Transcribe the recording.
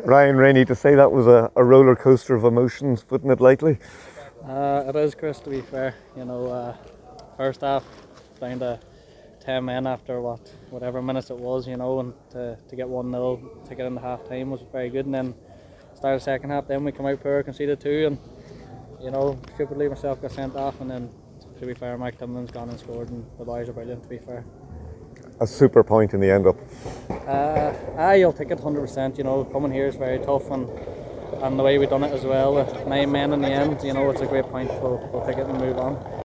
Ryan Rainey, to say that was a roller coaster of emotions, putting it lightly. It is, Chris, to be fair. First half, down to 10 men after whatever minutes it was, and to get 1-0, to get into half time was very good. And then started the second half, then we come out poor, conceded 2, and stupidly myself got sent off. And then, to be fair, Mike Timlin's gone and scored, and the boys are brilliant, to be fair. A super point in the end up. You'll take it 100%. Coming here is very tough, and the way we've done it as well, with 9 men in the end, it's a great point. We'll take it and move on.